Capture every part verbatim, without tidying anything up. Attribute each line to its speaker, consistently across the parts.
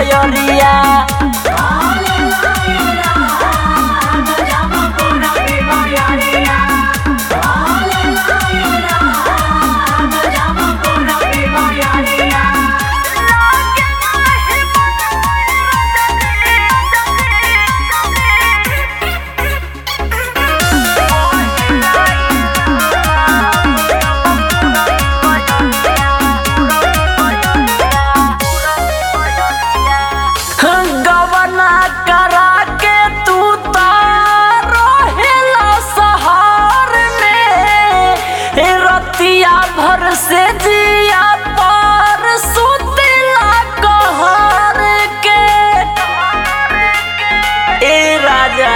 Speaker 1: बयरिया भर से जिया पर सुतला कहर के ए राजा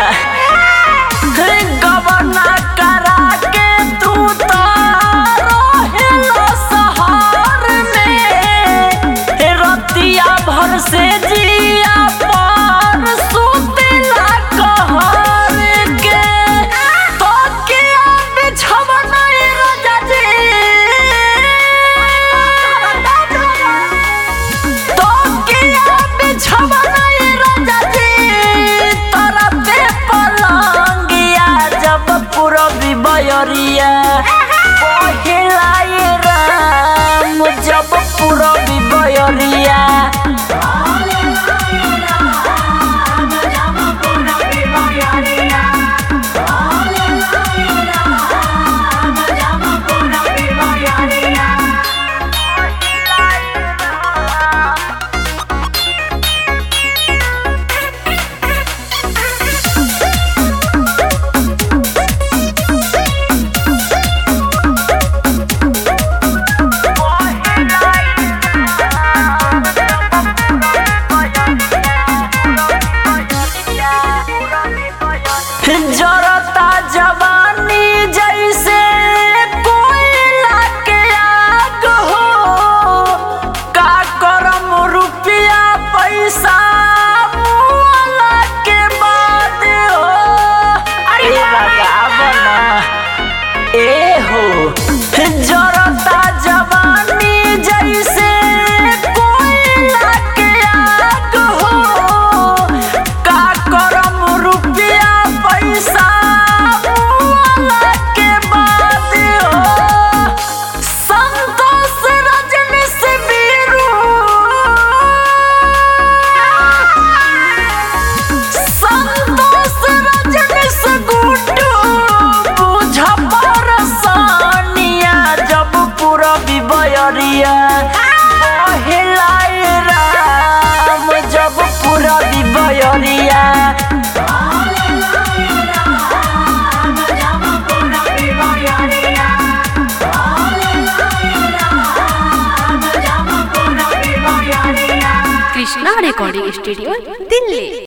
Speaker 1: गवना करा के तू तो रहेला शहर में रतिया भर से जिया पर सुतला कहर के तो किया बिछवना राजा जी बयरिया पहिलाए राम जब पूरबी बयरिया जरता जवानी जैसे कोयला के आग हो का करम रुपया पैसा मुआला के बाद हो अरे राजा बना ए हो जरता जवानी जैसे कोयला के आग हो का करम रुपया पैसा मुआला के बाद हो संतोष रजनी से बीरू संतोष रजनी से गुड्डू बुझ परसानिया जब पूरबी बयरिया पहिलाए राम जब पूरबी बयरिया
Speaker 2: कृष्णा रिकॉर्डिंग स्टूडियो दिल्ली।